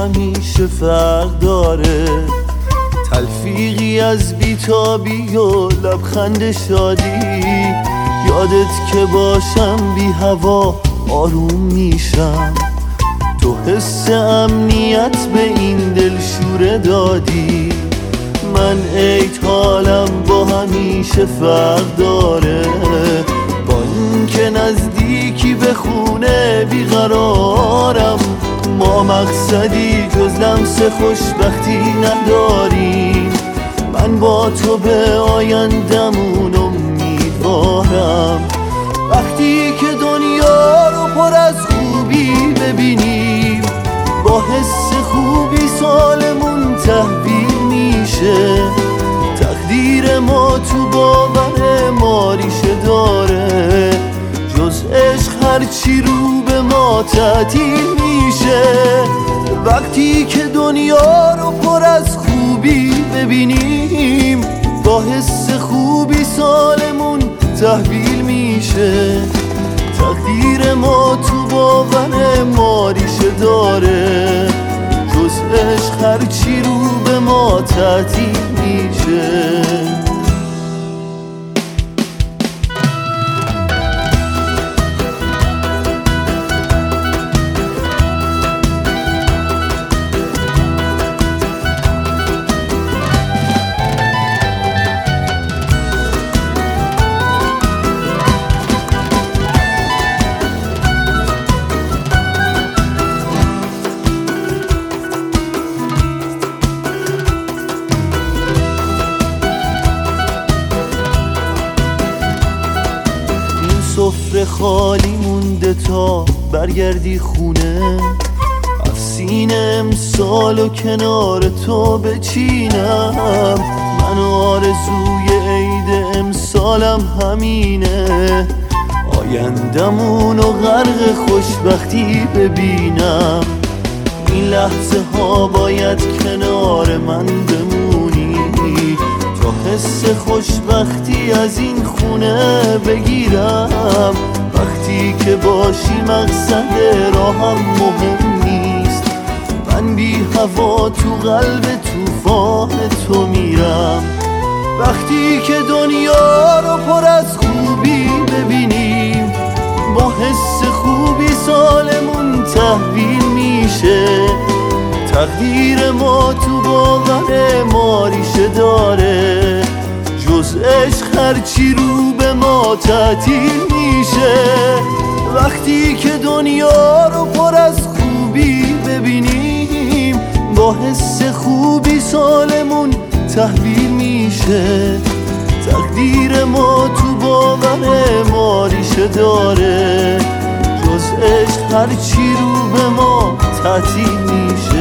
همیشه فرق داره، تلفیقی از بیتابی و لبخند شادی. یادت که باشم بی هوا آروم میشم، تو حس امنیت به این دلشوره دادی. من عید حالم با همیشه فرق داره، با اینکه نزدیکی به خونه بیقرارم. ما مقصدی جز لمس خوشبختی نداریم، من با تو به آیندمون امیدوارم. وقتی که دنیا رو پر از خوبی ببینیم، با حس خوبی سالمون تحویل میشه. تقدیر ما تو باور ما ریشه داره، جز عشق هرچی رو به ما تعطیل میشه. وقتی که دنیا رو پر از خوبی ببینیم، با حس خوبی سالمون تحویل میشه. تقدیر ما تو باور ما ریشه داره، جز عشق هرچی رو به ما تعطیل میشه. سفره خالی مونده تا برگردی خونه، از سینه امسال و کنار تو بچینم. من آرزوی عید امسالم همینه، آیندمون و غرق خوشبختی ببینم. این لحظه ها باید کنار من بمونی، تا حس خوشبختی از این خونه بگیرم. وقتی که باشی مقصد راهم مهم نیست، من بی هوا تو قلب طوفان تو میرم. وقتی که دنیا رو پر از خوبی ببینیم، با حس خوبی سالمون تحویل میشه. تقدیر ما تو باور ما ریشه داره، جز عشق هرچی رو به ما تعطیل میشه. وقتی که دنیا رو پر از خوبی ببینیم، با حس خوبی سالمون تحویل میشه. تقدیر ما تو باور ما ریشه داره، جز عشق هرچی رو به ما تعطیل میشه.